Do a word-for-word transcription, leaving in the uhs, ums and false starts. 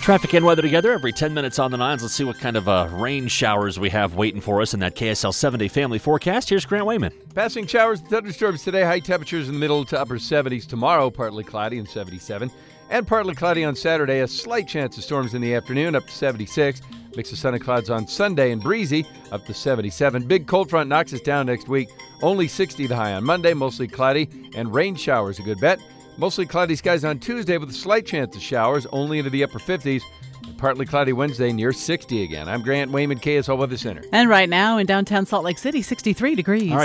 Traffic and weather together every ten minutes on the nines. Let's see what kind of uh, rain showers we have waiting for us in that K S L seven-day family forecast. Here's Grant Wayman. Passing showers and thunderstorms today. High temperatures in the middle to upper seventies. Tomorrow, partly cloudy and seventy-seven. And partly cloudy on Saturday. A slight chance of storms in the afternoon, up to seventy-six. Mix of sun and clouds on Sunday and breezy, up to seventy-seven. Big cold front knocks us down next week. Only sixty the high on Monday, mostly cloudy. And rain showers a good bet. Mostly cloudy skies on Tuesday with a slight chance of showers, only into the upper fifties. And partly cloudy Wednesday, near sixty again. I'm Grant Wayman, K S L Weather Center. And right now in downtown Salt Lake City, sixty-three degrees. All right.